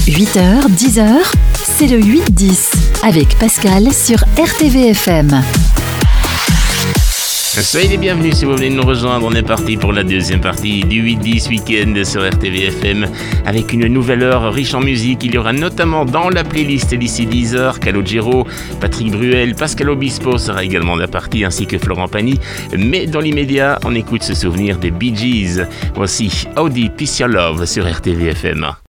8h, 10h, c'est le 8-10 avec Pascal sur RTVFM. Soyez les bienvenus si vous venez de nous rejoindre. On est parti pour la deuxième partie du 8-10 Week-end sur RTVFM avec une nouvelle heure riche en musique. Il y aura notamment dans la playlist d'ici 10h Calogero, Patrick Bruel, Pascal Obispo sera également de la partie ainsi que Florent Pagny. Mais dans l'immédiat, on écoute ce souvenir des Bee Gees. Voici Audi Peace Your Love sur RTVFM.